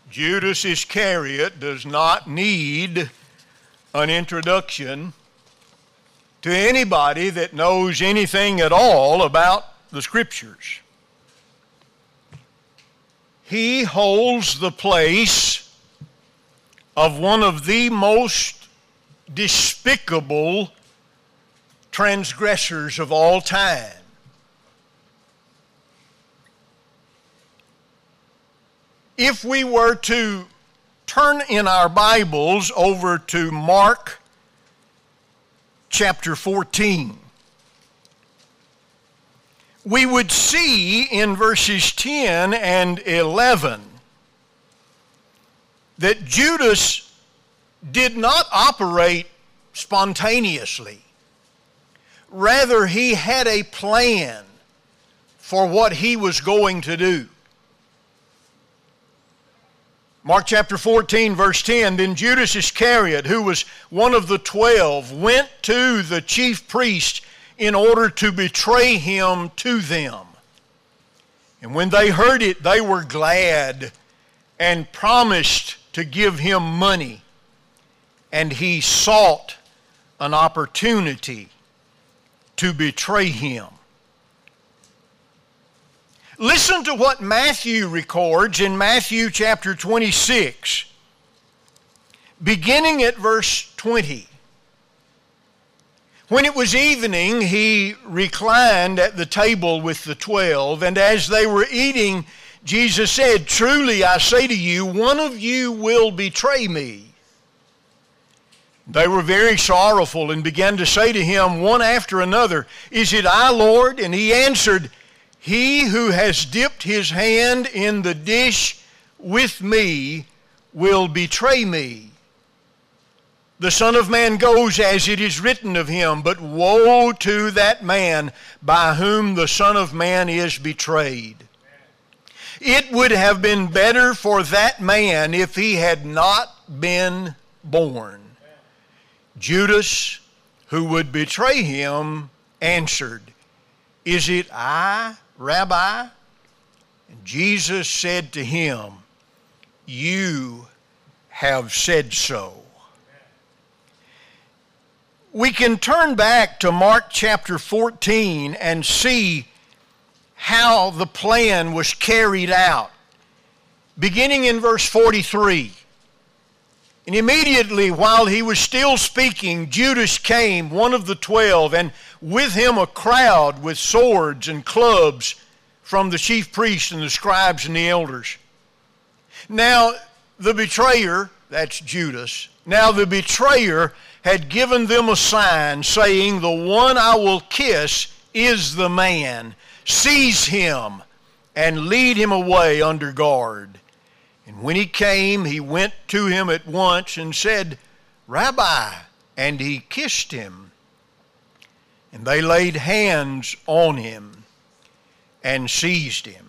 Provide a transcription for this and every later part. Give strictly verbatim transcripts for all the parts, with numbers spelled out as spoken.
Judas Iscariot does not need an introduction to anybody that knows anything at all about the Scriptures. He holds the place of one of the most despicable transgressors of all time. If we were to turn in our Bibles over to Mark chapter fourteen, we would see in verses ten and eleven that Judas did not operate spontaneously. Rather, he had a plan for what he was going to do. Mark chapter fourteen, verse ten, then Judas Iscariot, who was one of the twelve, went to the chief priests in order to betray him to them. And when they heard it, they were glad and promised to give him money. And he sought an opportunity to betray him. Listen to what Matthew records in Matthew chapter twenty-six, beginning at verse twenty. When it was evening, he reclined at the table with the twelve, and as they were eating, Jesus said, "Truly I say to you, one of you will betray me." They were very sorrowful and began to say to him one after another, "Is it I, Lord?" And he answered, "He who has dipped his hand in the dish with me will betray me. The Son of Man goes as it is written of him, but woe to that man by whom the Son of Man is betrayed. It would have been better for that man if he had not been born." Judas, who would betray him, answered, "Is it I, Rabbi?" And Jesus said to him, "You have said so." We can turn back to Mark chapter fourteen and see how the plan was carried out. Beginning in verse forty-three. And immediately while he was still speaking, Judas came, one of the twelve, and with him a crowd with swords and clubs from the chief priests and the scribes and the elders. Now the betrayer, that's Judas, now the betrayer had given them a sign saying, "The one I will kiss is the man. Seize him and lead him away under guard." And when he came, he went to him at once and said, "Rabbi," and he kissed him. And they laid hands on him and seized him.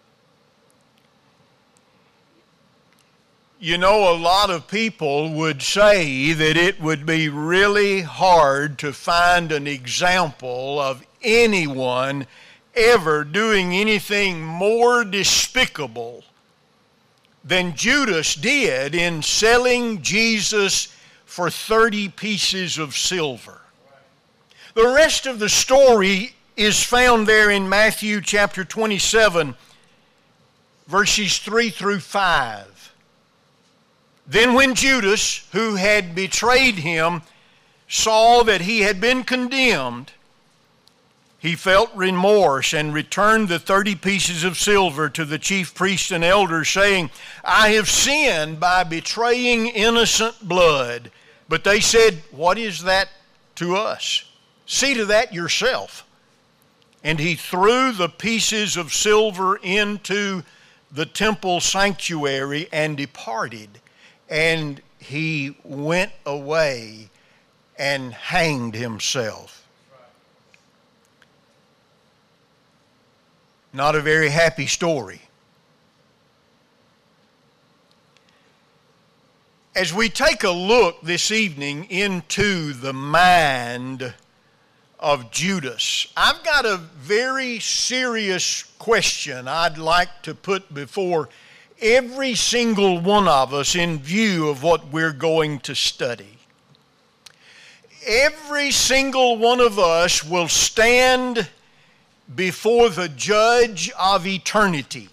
You know, a lot of people would say that it would be really hard to find an example of anyone ever doing anything more despicable than Judas did in selling Jesus for thirty pieces of silver. The rest of the story is found there in Matthew chapter twenty-seven, verses three through five. Then when Judas, who had betrayed him, saw that he had been condemned, he felt remorse and returned the thirty pieces of silver to the chief priests and elders, saying, "I have sinned by betraying innocent blood." But they said, "What is that to us? See to that yourself." And he threw the pieces of silver into the temple sanctuary and departed. And he went away and hanged himself. Not a very happy story. As we take a look this evening into the mind of Judas, I've got a very serious question I'd like to put before every single one of us in view of what we're going to study. Every single one of us will stand before the judge of eternity.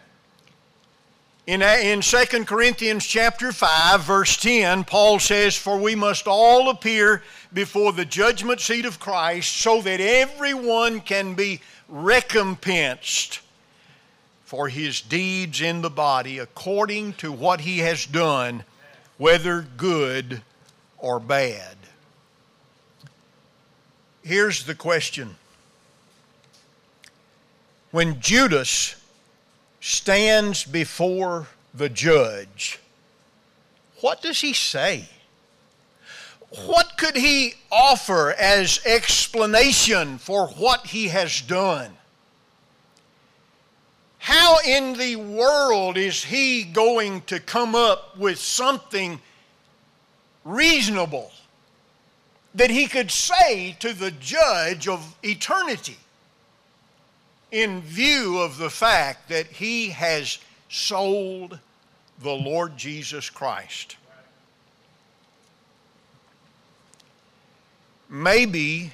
In, in Second Corinthians chapter five, verse ten, Paul says, "For we must all appear before the judgment seat of Christ, so that everyone can be recompensed for his deeds in the body according to what he has done, whether good or bad." Here's the question. When Judas stands before the judge, what does he say? What could he offer as explanation for what he has done? How in the world is he going to come up with something reasonable that he could say to the judge of eternity in view of the fact that he has sold the Lord Jesus Christ? Maybe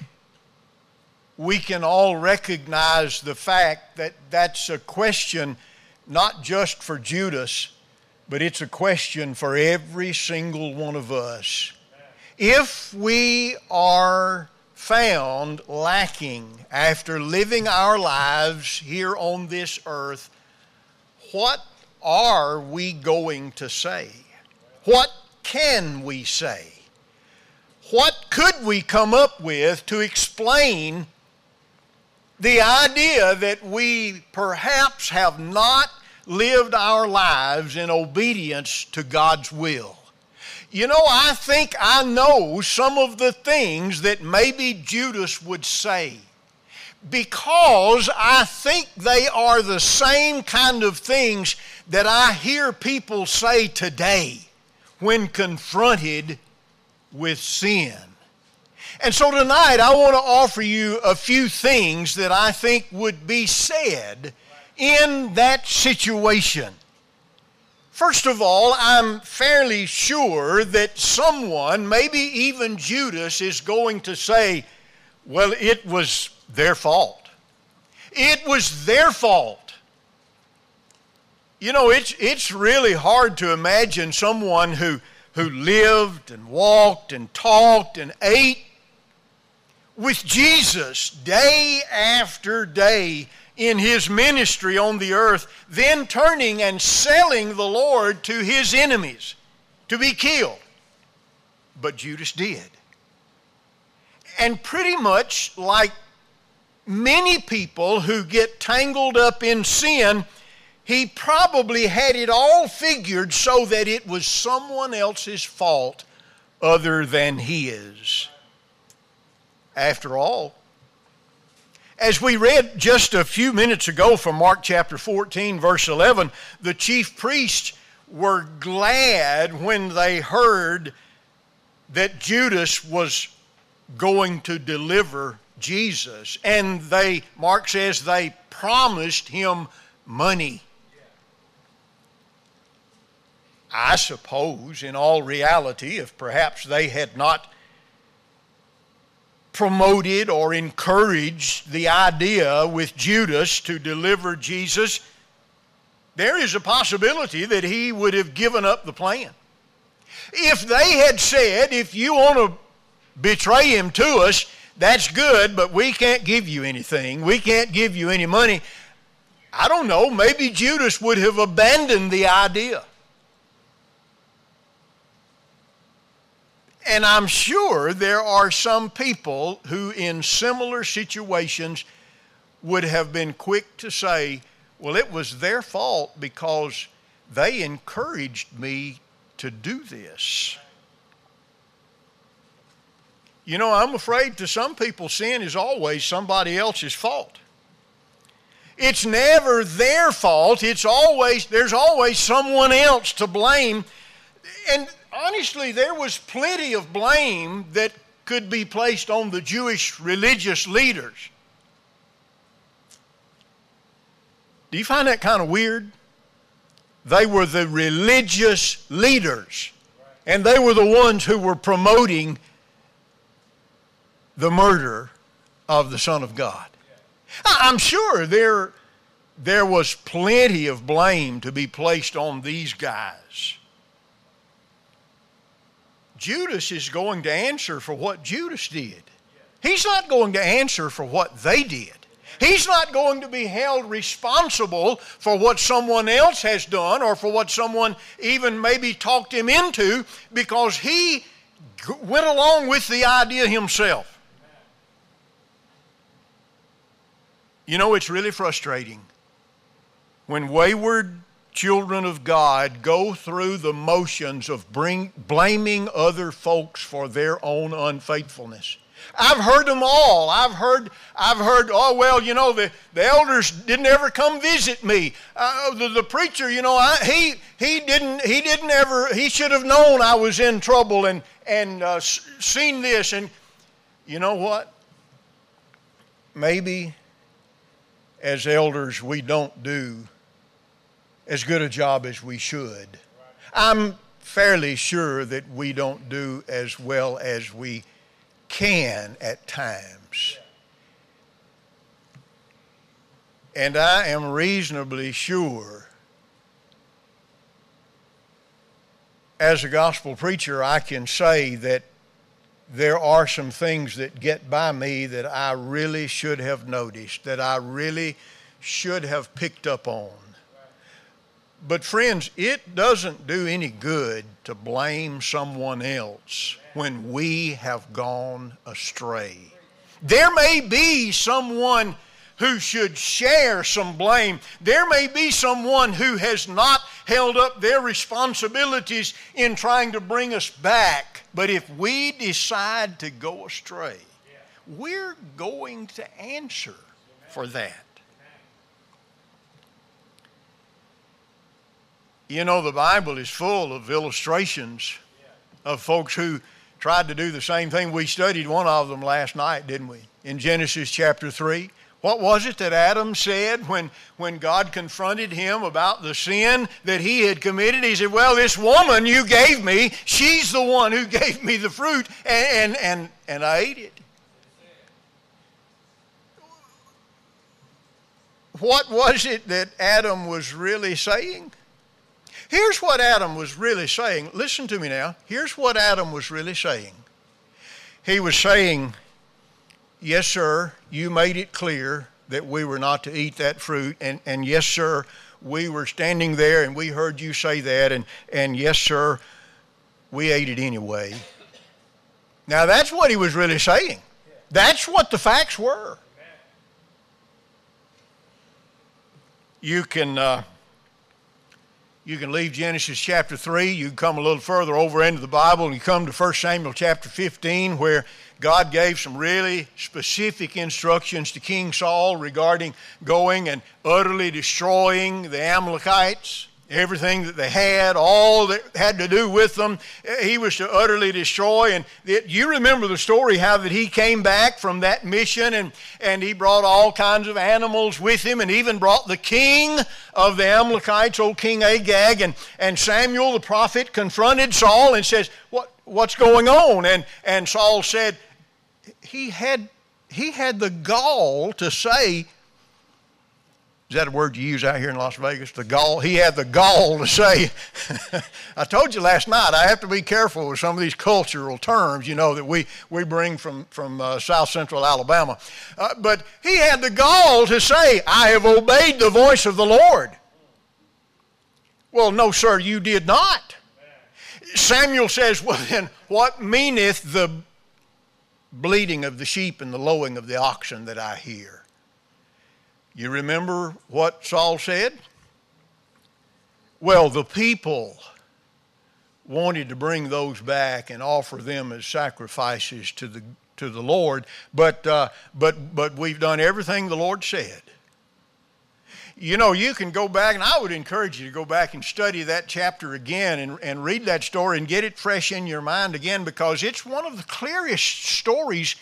we can all recognize the fact that that's a question not just for Judas, but it's a question for every single one of us. If we are found lacking after living our lives here on this earth, what are we going to say? What can we say? What could we come up with to explain the idea that we perhaps have not lived our lives in obedience to God's will? You know, I think I know some of the things that maybe Judas would say, because I think they are the same kind of things that I hear people say today when confronted with sin. And so tonight I want to offer you a few things that I think would be said in that situation. First of all, I'm fairly sure that someone, maybe even Judas, is going to say, well, it was their fault. It was their fault. You know, it's, it's really hard to imagine someone who, who lived and walked and talked and ate with Jesus day after day in his ministry on the earth, then turning and selling the Lord to his enemies to be killed. But Judas did. And pretty much like many people who get tangled up in sin, he probably had it all figured so that it was someone else's fault other than his. After all, as we read just a few minutes ago from Mark chapter fourteen, verse eleven, the chief priests were glad when they heard that Judas was going to deliver Jesus. And they, Mark says, they promised him money. I suppose, in all reality, if perhaps they had not promoted or encouraged the idea with Judas to deliver Jesus, there is a possibility that he would have given up the plan. If they had said, if you want to betray him to us, that's good, but we can't give you anything. We can't give you any money. I don't know, maybe Judas would have abandoned the idea. And I'm sure there are some people who in similar situations would have been quick to say, well, it was their fault because they encouraged me to do this. You know, I'm afraid to some people sin is always somebody else's fault. It's never their fault. It's always, there's always someone else to blame. And honestly, there was plenty of blame that could be placed on the Jewish religious leaders. Do you find that kind of weird? They were the religious leaders. And they were the ones who were promoting the murder of the Son of God. I'm sure there, there was plenty of blame to be placed on these guys. Judas is going to answer for what Judas did. He's not going to answer for what they did. He's not going to be held responsible for what someone else has done or for what someone even maybe talked him into, because he went along with the idea himself. You know, it's really frustrating when wayward children of God go through the motions of bring, blaming other folks for their own unfaithfulness. I've heard them all. I've heard, I've heard, oh, well, you know, the, the elders didn't ever come visit me. Uh, the, the preacher, you know, I, he, he didn't, he didn't ever, he should have known I was in trouble and, and uh, seen this. And you know what? Maybe as elders we don't do as good a job as we should. I'm fairly sure that we don't do as well as we can at times. And I am reasonably sure, as a gospel preacher, I can say that there are some things that get by me that I really should have noticed, that I really should have picked up on. But friends, it doesn't do any good to blame someone else when we have gone astray. There may be someone who should share some blame. There may be someone who has not held up their responsibilities in trying to bring us back. But if we decide to go astray, we're going to answer for that. You know, the Bible is full of illustrations of folks who tried to do the same thing. We studied one of them last night, didn't we? In Genesis chapter three. What was it that Adam said when, when God confronted him about the sin that he had committed? He said, well, this woman you gave me, she's the one who gave me the fruit, and, and, and, and I ate it. What was it that Adam was really saying? Here's what Adam was really saying. Listen to me now. Here's what Adam was really saying. He was saying, yes, sir, you made it clear that we were not to eat that fruit. And, and yes, sir, we were standing there and we heard you say that. And, and yes, sir, we ate it anyway. Now, that's what he was really saying. That's what the facts were. You can... Uh, You can leave Genesis chapter three, you can come a little further over into the Bible, and you come to First Samuel chapter fifteen, where God gave some really specific instructions to King Saul regarding going and utterly destroying the Amalekites. Everything that they had, all that had to do with them, he was to utterly destroy. And it, you remember the story how that he came back from that mission and, and he brought all kinds of animals with him and even brought the king of the Amalekites, old King Agag. And, and Samuel the prophet confronted Saul and says, what, what's going on? And, and Saul said, he had, he had the gall to say, is that a word you use out here in Las Vegas? The gall. He had the gall to say, I told you last night, I have to be careful with some of these cultural terms, you know, that we, we bring from, from uh, South Central Alabama. Uh, but he had the gall to say, I have obeyed the voice of the Lord. Well, no, sir, you did not. Samuel says, well, then what meaneth the bleating of the sheep and the lowing of the oxen that I hear? You remember what Saul said? Well, the people wanted to bring those back and offer them as sacrifices to the to the Lord, but uh, but but we've done everything the Lord said. You know, you can go back, and I would encourage you to go back and study that chapter again and, and read that story and get it fresh in your mind again, because it's one of the clearest stories.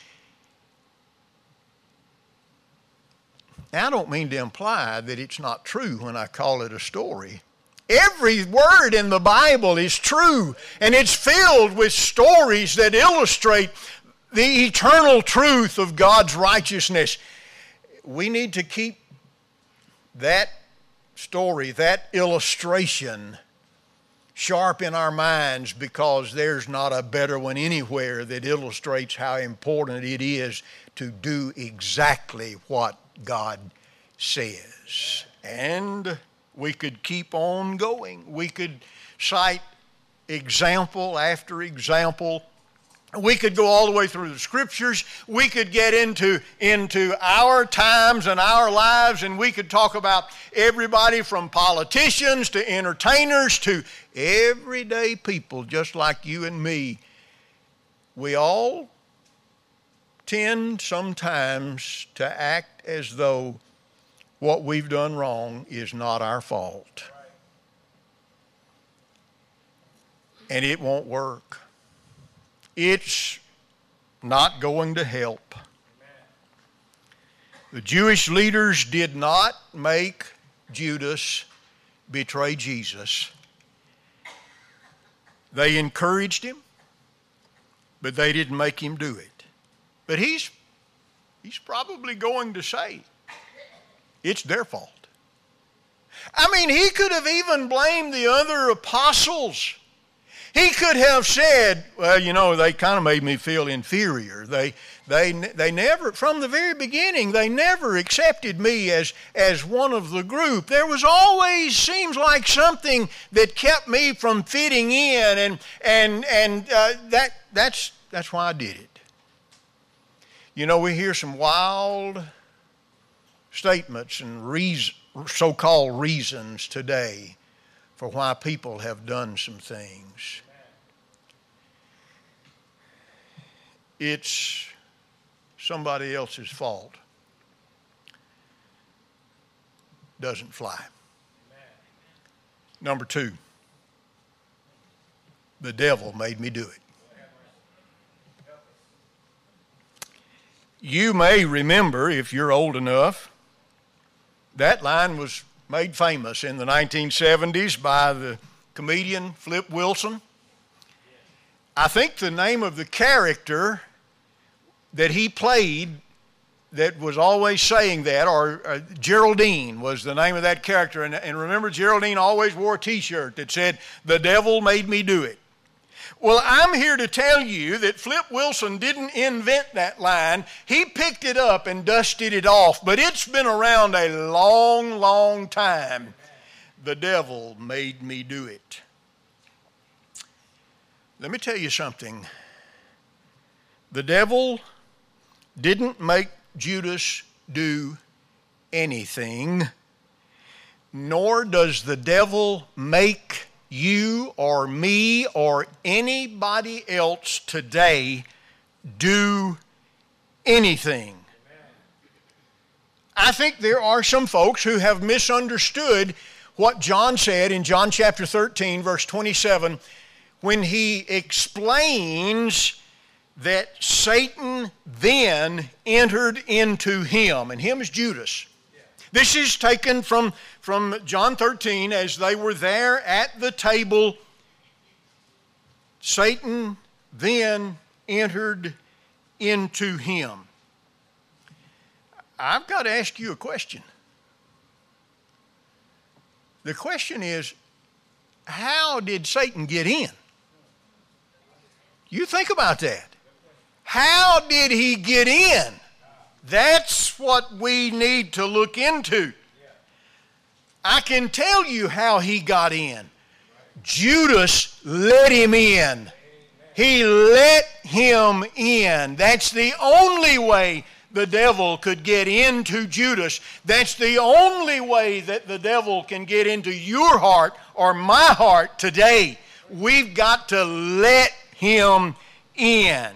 Now, I don't mean to imply that it's not true when I call it a story. Every word in the Bible is true, and it's filled with stories that illustrate the eternal truth of God's righteousness. We need to keep that story, that illustration, sharp in our minds, because there's not a better one anywhere that illustrates how important it is to do exactly what God says. And we could keep on going. We could cite example after example. We could go all the way through the Scriptures. We could get into, into our times and our lives, and we could talk about everybody from politicians to entertainers to everyday people just like you and me. We all tend sometimes to act as though what we've done wrong is not our fault. And it won't work. It's not going to help. The Jewish leaders did not make Judas betray Jesus. They encouraged him, but they didn't make him do it. But he's, he's probably going to say it's their fault. I mean, he could have even blamed the other apostles. He could have said, well, you know, they kind of made me feel inferior. They, they, they never, from the very beginning, they never accepted me as, as one of the group. There was always, seems like, something that kept me from fitting in, and, and, and uh, that, that's, that's why I did it. You know, we hear some wild statements and reason, so-called reasons today for why people have done some things. It's somebody else's fault. Doesn't fly. Number two, the devil made me do it. You may remember, if you're old enough, that line was made famous in the nineteen seventies by the comedian Flip Wilson. I think the name of the character that he played that was always saying that, or uh, Geraldine was the name of that character. And, and remember, Geraldine always wore a t-shirt that said, "The devil made me do it." Well, I'm here to tell you that Flip Wilson didn't invent that line. He picked it up and dusted it off, but it's been around a long, long time. The devil made me do it. Let me tell you something. The devil didn't make Judas do anything, nor does the devil make you or me or anybody else today do anything. I think there are some folks who have misunderstood what John said in John chapter thirteen, verse twenty-seven, when he explains that Satan then entered into him, and him is Judas. This is taken from, from John thirteen, as they were there at the table. Satan then entered into him. I've got to ask you a question. The question is, how did Satan get in? You think about that. How did he get in? That's what we need to look into. I can tell you how he got in. Judas let him in. He let him in. That's the only way the devil could get into Judas. That's the only way that the devil can get into your heart or my heart today. We've got to let him in.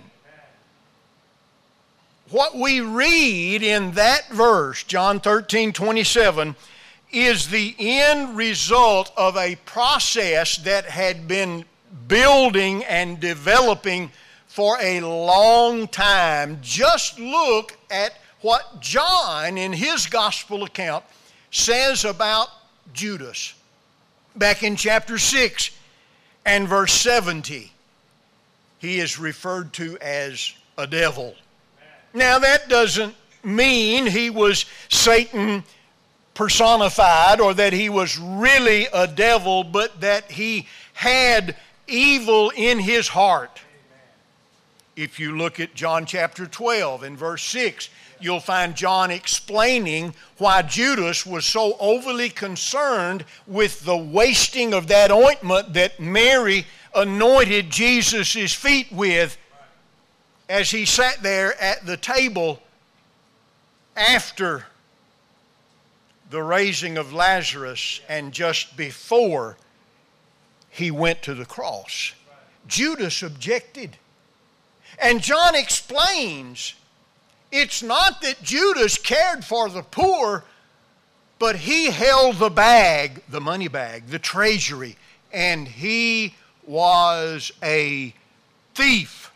What we read in that verse, John thirteen twenty-seven, is the end result of a process that had been building and developing for a long time. Just look at what John, in his gospel account, says about Judas. Back in chapter six and verse seventy, he is referred to as a devil. Now that doesn't mean he was Satan personified or that he was really a devil, but that he had evil in his heart. If you look at John chapter twelve and verse six, you'll find John explaining why Judas was so overly concerned with the wasting of that ointment that Mary anointed Jesus' feet with as he sat there at the table after the raising of Lazarus and just before he went to the cross. Judas objected. And John explains it's not that Judas cared for the poor, but he held the bag, the money bag, the treasury, and he was a thief.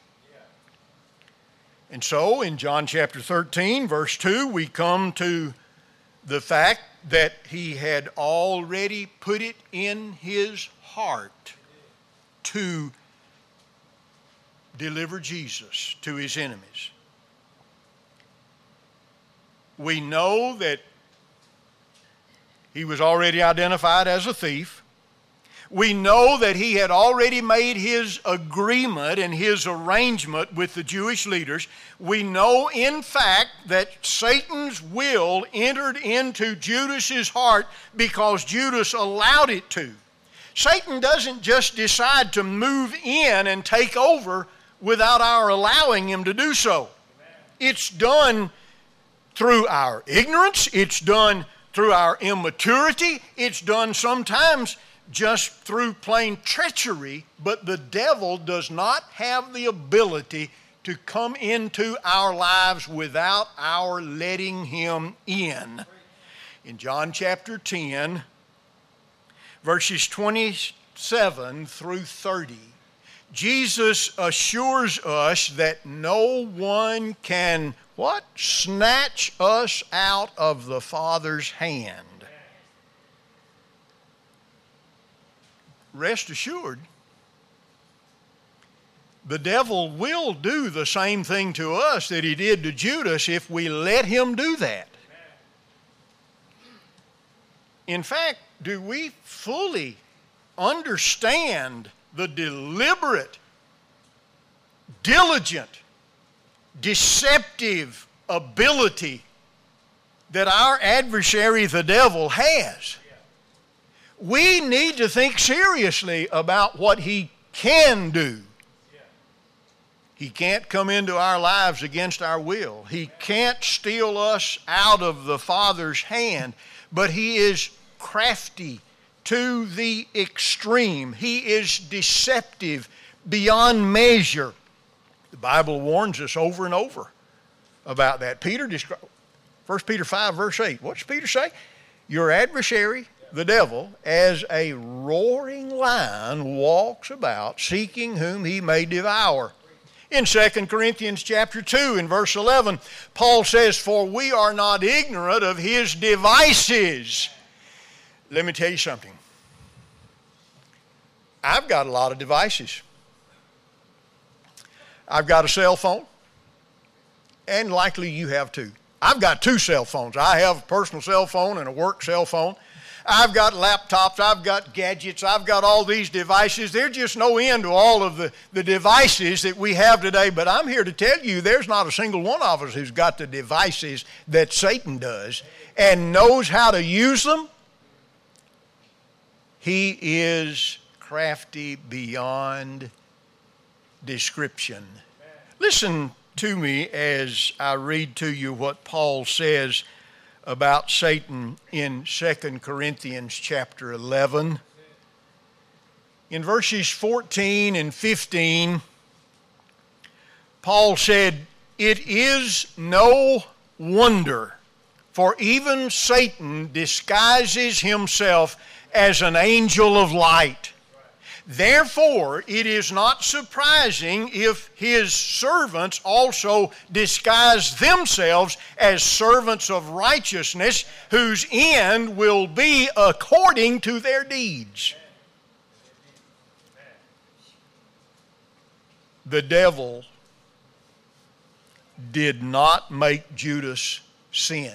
And so in John chapter thirteen, verse two, we come to the fact that he had already put it in his heart to deliver Jesus to his enemies. We know that he was already identified as a thief. We know that he had already made his agreement and his arrangement with the Jewish leaders. We know, in fact, that Satan's will entered into Judas's heart because Judas allowed it to. Satan doesn't just decide to move in and take over without our allowing him to do so. It's done through our ignorance. It's done through our immaturity. It's done sometimes just through plain treachery, but the devil does not have the ability to come into our lives without our letting him in. In John chapter ten, verses twenty-seven through thirty, Jesus assures us that no one can, what? Snatch us out of the Father's hand. Rest assured, the devil will do the same thing to us that he did to Judas if we let him do that. In fact, do we fully understand the deliberate, diligent, deceptive ability that our adversary, the devil, has? We need to think seriously about what he can do. He can't come into our lives against our will. He can't steal us out of the Father's hand, but he is crafty to the extreme. He is deceptive beyond measure. The Bible warns us over and over about that. Peter describes, First Peter five, verse eight. What does Peter say? Your adversary, the devil, as a roaring lion, walks about seeking whom he may devour. In Second Corinthians chapter two, in verse eleven, Paul says, for we are not ignorant of his devices. Let me tell you something. I've got a lot of devices. I've got a cell phone, and likely you have too. I've got two cell phones. I have a personal cell phone and a work cell phone. I've got laptops, I've got gadgets, I've got all these devices. There's just no end to all of the, the devices that we have today. But I'm here to tell you there's not a single one of us who's got the devices that Satan does and knows how to use them. He is crafty beyond description. Listen to me as I read to you what Paul says about Satan in Second Corinthians chapter eleven. In verses fourteen and fifteen, Paul said, it is no wonder, for even Satan disguises himself as an angel of light. Therefore, it is not surprising if his servants also disguise themselves as servants of righteousness, whose end will be according to their deeds. The devil did not make Judas sin,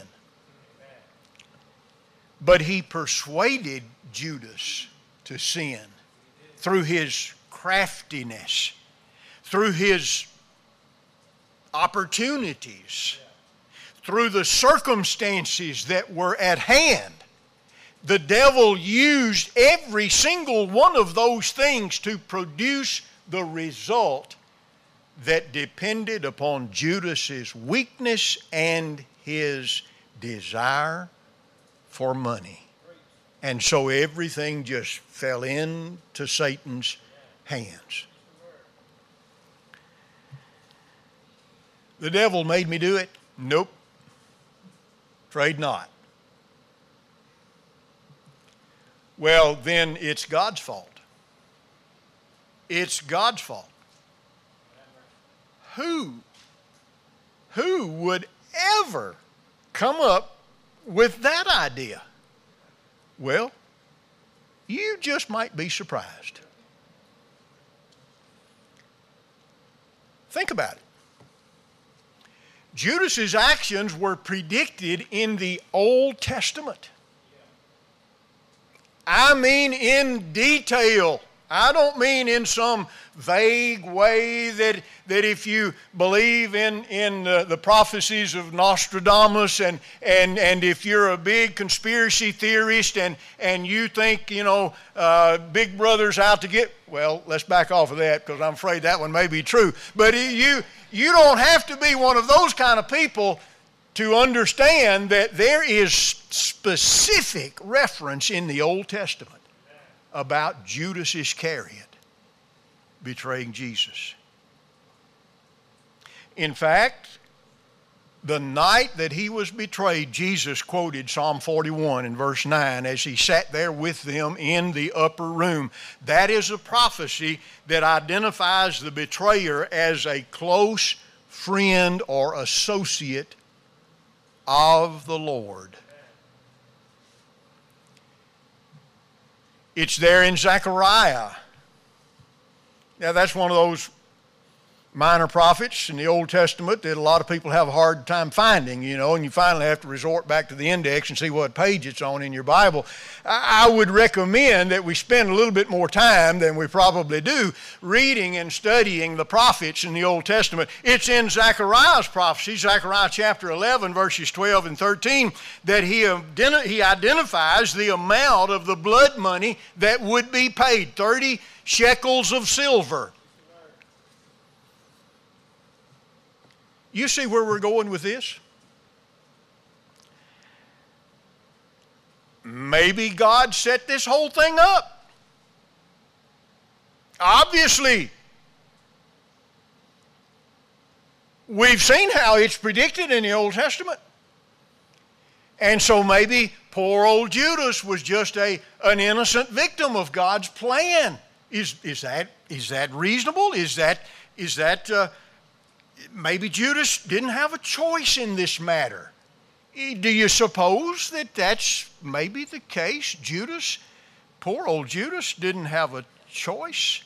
but he persuaded Judas to sin through his craftiness, through his opportunities, through the circumstances that were at hand. The devil used every single one of those things to produce the result that depended upon Judas's weakness and his desire for money. And so everything just fell into Satan's hands. The devil made me do it? Nope. Afraid not. Well, then it's God's fault. It's God's fault. Who, who would ever come up with that idea? Well, you just might be surprised. Think about it. Judas's actions were predicted in the Old Testament. I mean in detail. I don't mean in some vague way that, that if you believe in, in uh, the prophecies of Nostradamus and, and, and if you're a big conspiracy theorist and, and you think, you know, uh, Big Brother's out to get, well, let's back off of that because I'm afraid that one may be true. But you, you don't have to be one of those kind of people to understand that there is specific reference in the Old Testament about Judas Iscariot betraying Jesus. In fact, the night that he was betrayed, Jesus quoted Psalm forty-one in verse nine as he sat there with them in the upper room. That is a prophecy that identifies the betrayer as a close friend or associate of the Lord. It's there in Zechariah. Now, that's one of those minor prophets in the Old Testament that a lot of people have a hard time finding, you know, and you finally have to resort back to the index and see what page it's on in your Bible. I would recommend that we spend a little bit more time than we probably do reading and studying the prophets in the Old Testament. It's in Zechariah's prophecy, Zechariah chapter eleven, verses twelve and thirteen, that he, identi- he identifies the amount of the blood money that would be paid, thirty shekels of silver. You see where we're going with this? Maybe God set this whole thing up. Obviously, we've seen how it's predicted in the Old Testament. And so maybe poor old Judas was just a, an innocent victim of God's plan. Is, is, that, is that reasonable? Is that, is that uh, maybe Judas didn't have a choice in this matter? Do you suppose that that's maybe the case? Judas, poor old Judas, didn't have a choice?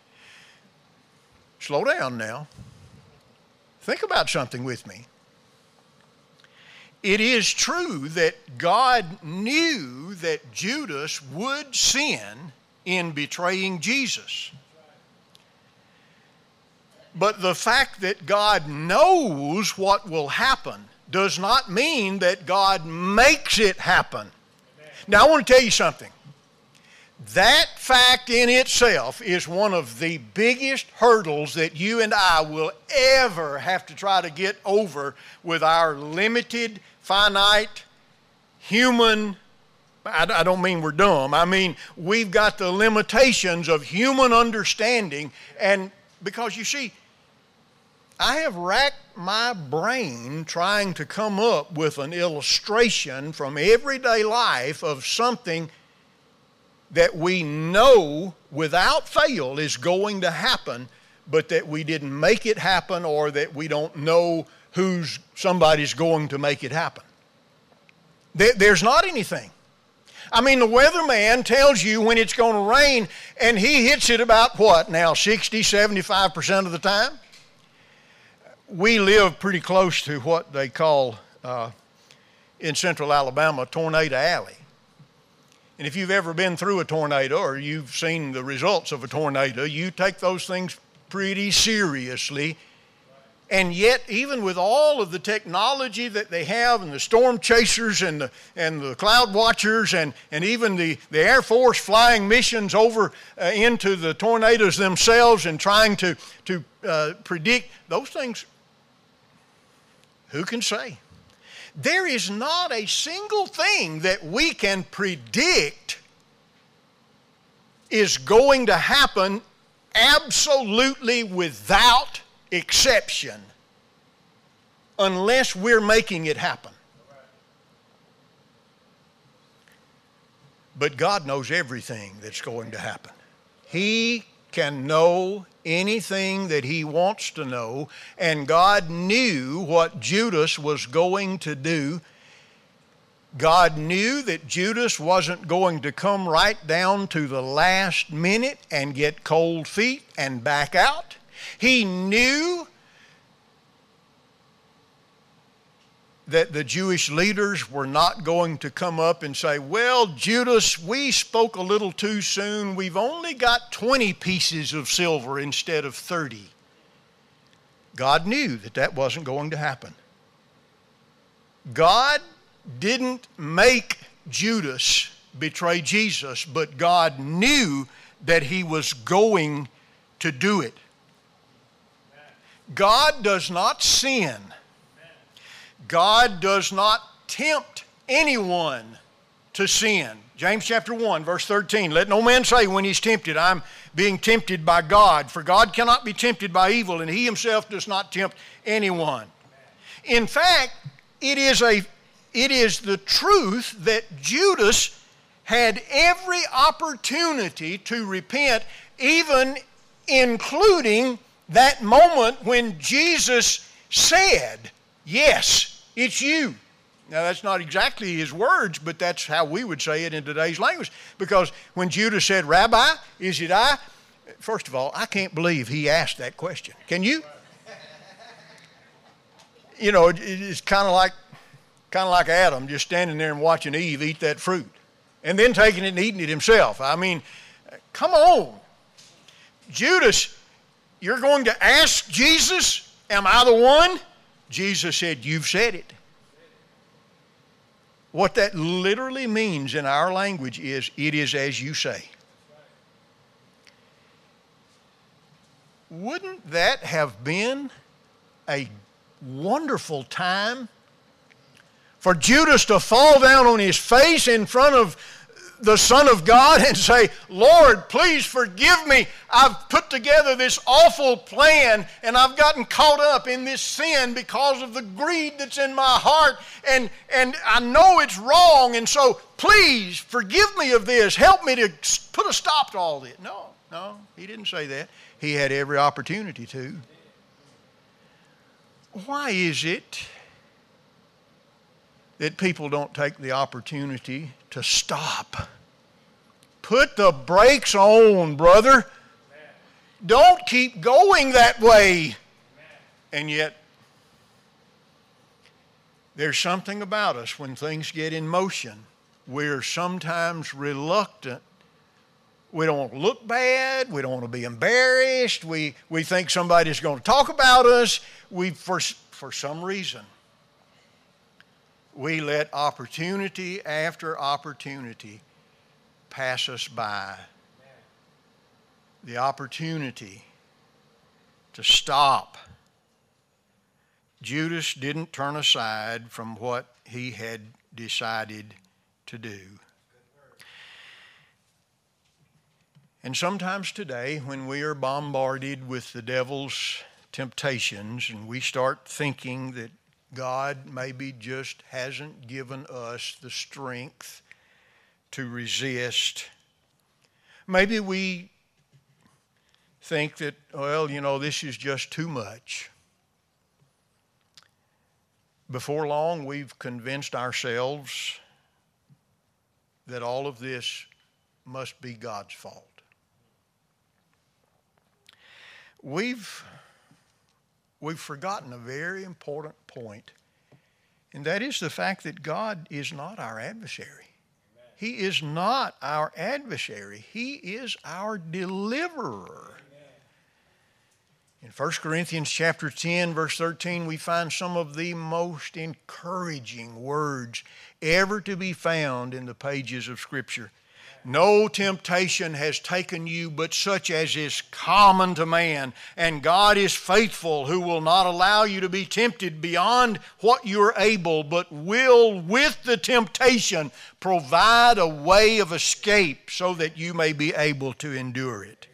Slow down now. Think about something with me. It is true that God knew that Judas would sin in betraying Jesus. But the fact that God knows what will happen does not mean that God makes it happen. Now, I want to tell you something. That fact in itself is one of the biggest hurdles that you and I will ever have to try to get over with our limited, finite, human. I don't mean we're dumb. I mean, we've got the limitations of human understanding. And because you see, I have racked my brain trying to come up with an illustration from everyday life of something that we know without fail is going to happen, but that we didn't make it happen, or that we don't know who's somebody's going to make it happen. There, there's not anything. I mean, the weatherman tells you when it's going to rain, and he hits it about what now, sixty, seventy-five percent of the time? We live pretty close to what they call uh, in central Alabama Tornado Alley. And if you've ever been through a tornado, or you've seen the results of a tornado, you take those things pretty seriously. And yet, even with all of the technology that they have, and the storm chasers and the, and the cloud watchers, and, and even the, the Air Force flying missions over uh, into the tornadoes themselves and trying to, to uh, predict those things, who can say? There is not a single thing that we can predict is going to happen absolutely without exception, unless we're making it happen. But God knows everything that's going to happen. He can know anything that He wants to know, and God knew what Judas was going to do. God knew that Judas wasn't going to come right down to the last minute and get cold feet and back out. He knew that the Jewish leaders were not going to come up and say, well, Judas, we spoke a little too soon. We've only got twenty pieces of silver instead of thirty. God knew that that wasn't going to happen. God didn't make Judas betray Jesus, but God knew that he was going to do it. God does not sin. God does not tempt anyone to sin. James chapter one, verse thirteen, let no man say when he's tempted, I'm being tempted by God. For God cannot be tempted by evil, and He Himself does not tempt anyone. In fact, it is, a, it is the truth that Judas had every opportunity to repent, even including that moment when Jesus said, yes, it's you. Now, that's not exactly his words, but that's how we would say it in today's language. Because when Judas said, Rabbi, is it I? First of all, I can't believe he asked that question. Can you? You know, it, it's kind of like, kind of like Adam just standing there and watching Eve eat that fruit, and then taking it and eating it himself. I mean, come on. Judas, you're going to ask Jesus, am I the one? Jesus said, you've said it. What that literally means in our language is, it is as you say. Wouldn't that have been a wonderful time for Judas to fall down on his face in front of the Son of God and say, Lord, please forgive me. I've put together this awful plan, and I've gotten caught up in this sin because of the greed that's in my heart, and, and I know it's wrong, and so please forgive me of this. Help me to put a stop to all this. No, no, he didn't say that. He had every opportunity to. Why is it that people don't take the opportunity to stop? Put the brakes on, brother. Amen. Don't keep going that way. Amen. And yet, there's something about us when things get in motion. We're sometimes reluctant. We don't look bad. We don't want to be embarrassed. We, we think somebody's going to talk about us. We, for, for some reason, we let opportunity after opportunity pass us by. The opportunity to stop. Judas didn't turn aside from what he had decided to do. And sometimes today, when we are bombarded with the devil's temptations and we start thinking that God maybe just hasn't given us the strength to resist, Maybe we think that, well, you know, this is just too much. Before long, we've convinced ourselves that all of this must be God's fault. We've, we've forgotten a very important point, and that is the fact that God is not our adversary. He is not our adversary. He is our deliverer. In First Corinthians chapter ten, verse thirteen, we find some of the most encouraging words ever to be found in the pages of Scripture. No temptation has taken you but such as is common to man, and God is faithful, who will not allow you to be tempted beyond what you're able, but will with the temptation provide a way of escape so that you may be able to endure it.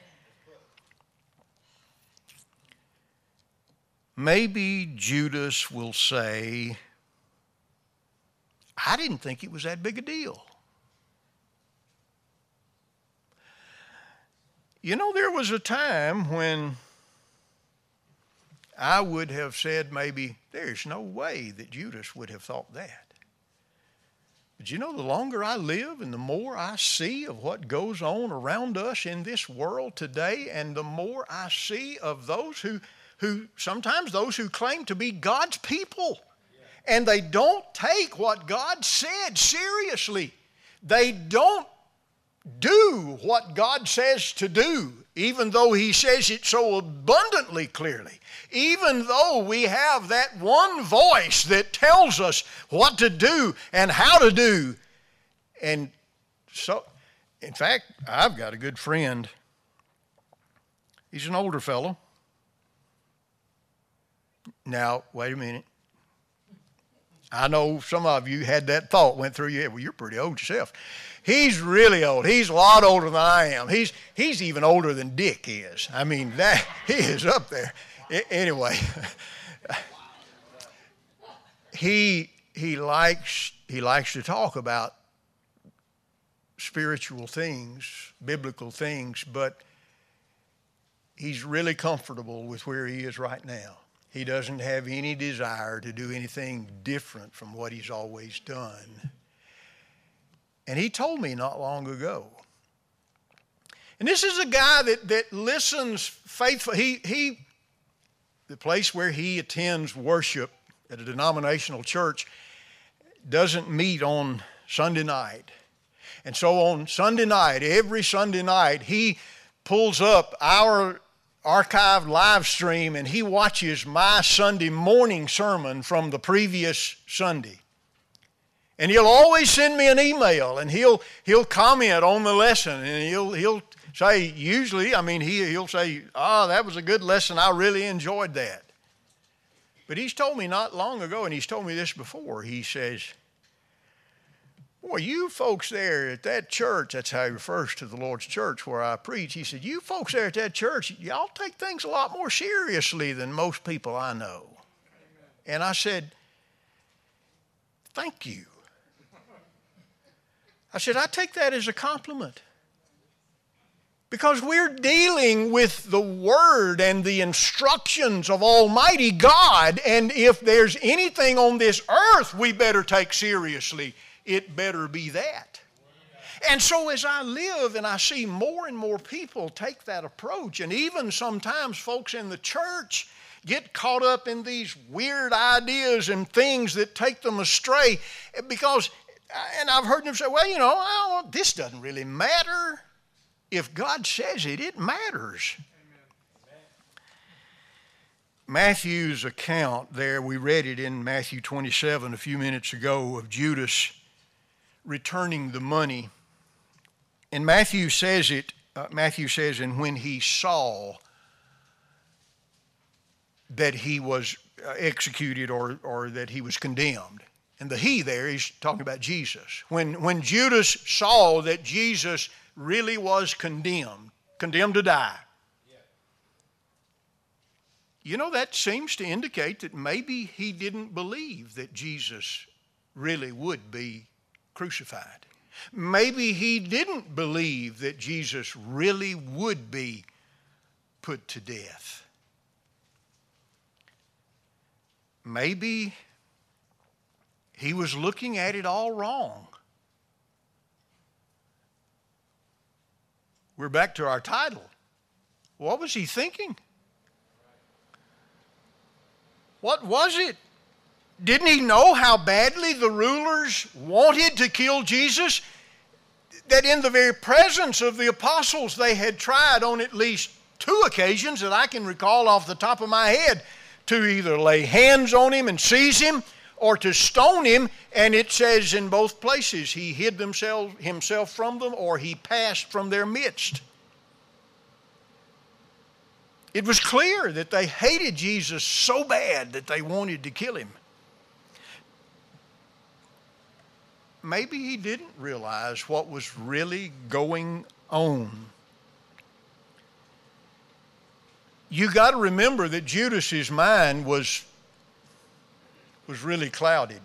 Maybe Judas will say, I didn't think it was that big a deal. You know, there was a time when I would have said maybe, there's no way that Judas would have thought that. But you know, the longer I live and the more I see of what goes on around us in this world today, and the more I see of those who who sometimes those who claim to be God's people, and they don't take what God said seriously. They don't do what God says to do, even though He says it so abundantly clearly. Even though we have that one voice that tells us what to do and how to do. And so, in fact, I've got a good friend. He's an older fellow. Now, wait a minute. I know some of you had that thought, went through your head. Well, you're pretty old yourself. He's really old. He's a lot older than I am. He's he's even older than Dick is. I mean, that he is up there. I, anyway, he he likes he likes to talk about spiritual things, biblical things, but he's really comfortable with where he is right now. He doesn't have any desire to do anything different from what he's always done. And he told me not long ago. And this is a guy that, that listens faithfully. He, he, the place where he attends worship at a denominational church doesn't meet on Sunday night. And so on Sunday night, every Sunday night, he pulls up our archived live stream and he watches my Sunday morning sermon from the previous Sunday. And he'll always send me an email, and he'll he'll comment on the lesson, and he'll he'll say, usually, I mean, he he'll say, "Ah, that was a good lesson. I really enjoyed that." But he's told me not long ago, and he's told me this before. He says, "Boy, you folks there at that church," that's how he refers to the Lord's church where I preach. He said, "You folks there at that church, y'all take things a lot more seriously than most people I know." Amen. And I said, "Thank you." I said, I take that as a compliment. Because we're dealing with the Word and the instructions of Almighty God, and if there's anything on this earth we better take seriously, it better be that. And so as I live and I see more and more people take that approach, and even sometimes folks in the church get caught up in these weird ideas and things that take them astray, because, and I've heard them say, well, you know, oh, this doesn't really matter. If God says it, it matters. Amen. Matthew's account there, we read it in Matthew twenty-seven a few minutes ago, of Judas returning the money. And Matthew says it, uh, Matthew says, and when he saw that he was executed or, or that he was condemned. And the he there, he's talking about Jesus. When, when Judas saw that Jesus really was condemned, condemned to die. Yeah. You know, that seems to indicate that maybe he didn't believe that Jesus really would be crucified. Maybe he didn't believe that Jesus really would be put to death. Maybe he was looking at it all wrong. We're back to our title. What was he thinking? What was it? Didn't he know how badly the rulers wanted to kill Jesus? That in the very presence of the apostles, they had tried on at least two occasions that I can recall off the top of my head to either lay hands on him and seize him or to stone him. And it says in both places he hid himself, himself from them, or he passed from their midst. It was clear that they hated Jesus so bad that they wanted to kill him. Maybe he didn't realize what was really going on. You got to remember that Judas's mind was, was really clouded.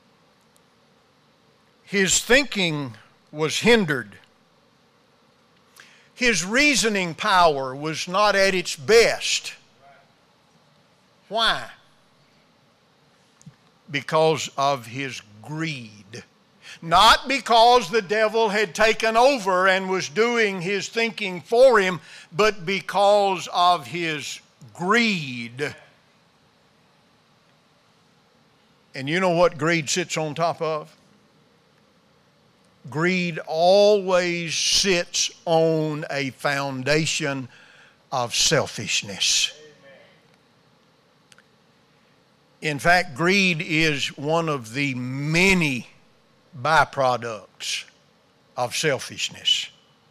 His thinking was hindered. His reasoning power was not at its best. Why? Because of his greed. Not because the devil had taken over and was doing his thinking for him, but because of his greed. And you know what greed sits on top of? Greed always sits on a foundation of selfishness. In fact, greed is one of the many byproducts of selfishness.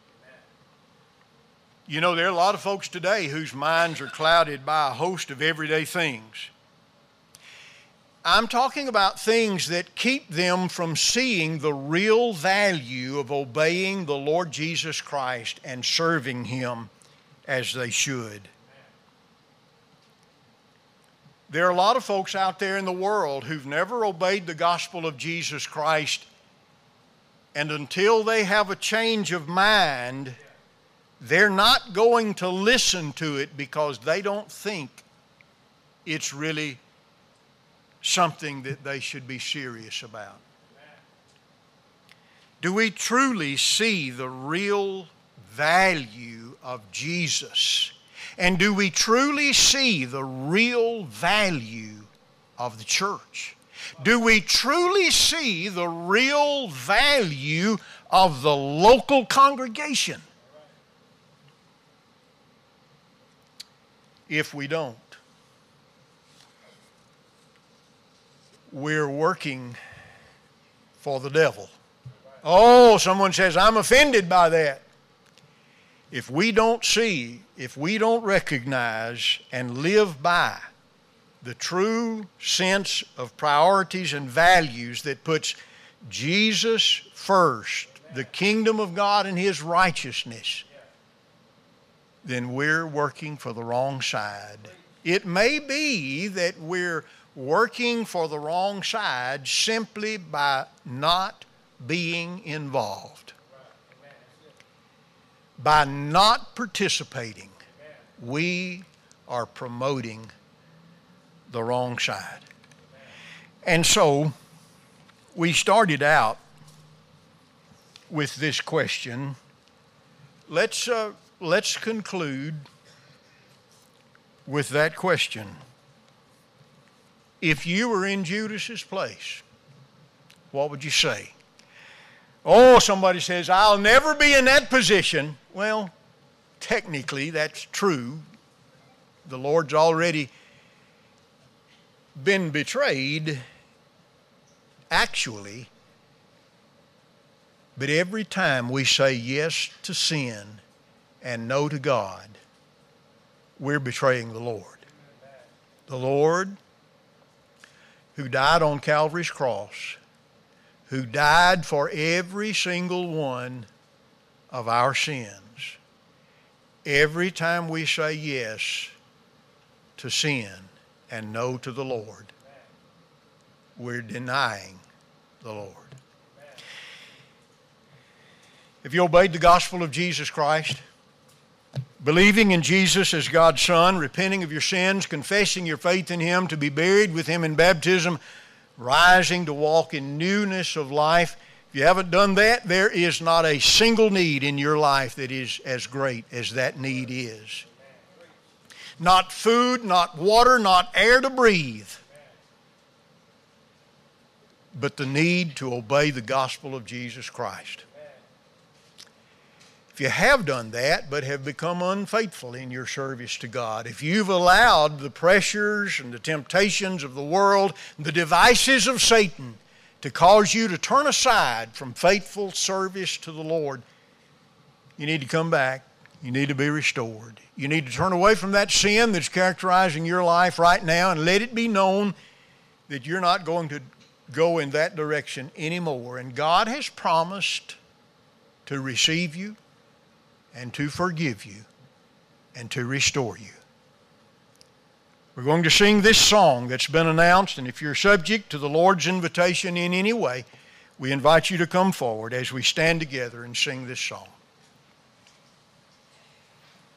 You know, there are a lot of folks today whose minds are clouded by a host of everyday things. I'm talking about things that keep them from seeing the real value of obeying the Lord Jesus Christ and serving Him as they should. There are a lot of folks out there in the world who've never obeyed the gospel of Jesus Christ, and until they have a change of mind, they're not going to listen to it because they don't think it's really something that they should be serious about. Do we truly see the real value of Jesus? And do we truly see the real value of the church? Do we truly see the real value of the local congregation? If we don't, we're working for the devil. Oh, someone says, I'm offended by that. If we don't see, if we don't recognize and live by the true sense of priorities and values that puts Jesus first, the kingdom of God and His righteousness, then we're working for the wrong side. It may be that we're working for the wrong side simply by not being involved. By not participating, we are promoting the wrong side. And so we started out with this question. Let's uh, let's conclude with that question. If you were in Judas's place, what would you say? Oh, somebody says, I'll never be in that position. Well, technically that's true. The Lord's already been betrayed, actually. But every time we say yes to sin and no to God, we're betraying the Lord. The Lord who died on Calvary's cross, who died for every single one of our sins. Every time we say yes to sin and no to the Lord, we're denying the Lord. Have you obeyed the gospel of Jesus Christ? Believing in Jesus as God's Son, repenting of your sins, confessing your faith in Him, to be buried with Him in baptism, rising to walk in newness of life. If you haven't done that, there is not a single need in your life that is as great as that need is. Not food, not water, not air to breathe, but the need to obey the gospel of Jesus Christ. If you have done that but have become unfaithful in your service to God, if you've allowed the pressures and the temptations of the world, the devices of Satan to cause you to turn aside from faithful service to the Lord, you need to come back. You need to be restored. You need to turn away from that sin that's characterizing your life right now and let it be known that you're not going to go in that direction anymore. And God has promised to receive you and to forgive you and to restore you. We're going to sing this song that's been announced, and if you're subject to the Lord's invitation in any way, we invite you to come forward as we stand together and sing this song.